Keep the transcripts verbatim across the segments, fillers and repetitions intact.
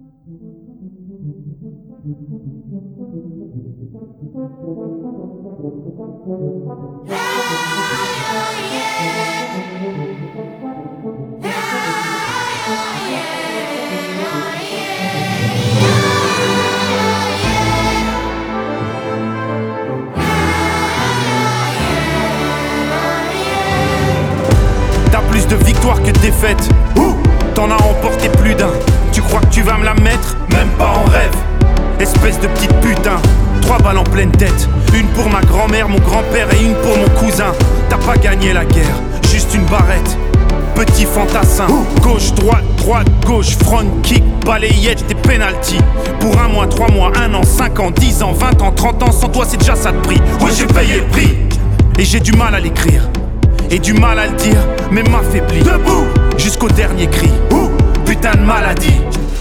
T'as plus de victoires que de défaites. T'en as remporté plus d'un. Tu crois que tu vas me la mettre? Même pas en rêve. Espèce de petite putain. Trois balles en pleine tête. Une pour ma grand-mère, mon grand-père et une pour mon cousin. T'as pas gagné la guerre, juste une barrette. Petit fantassin. Gauche, droite, droite, gauche. Front kick, balayette, des penalties. Pour un mois, trois mois, un an, cinq ans, dix ans, vingt ans, trente ans. Sans toi c'est déjà ça de prix. Ouais, j'ai payé le prix. Et j'ai du mal à l'écrire et du mal à le dire, mais m'affaiblit. Debout jusqu'au dernier cri. Putain de maladie.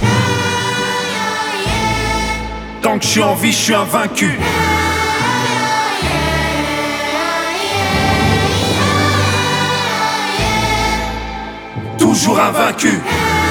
Tant que je suis en vie, je suis invaincu. Toujours invaincu.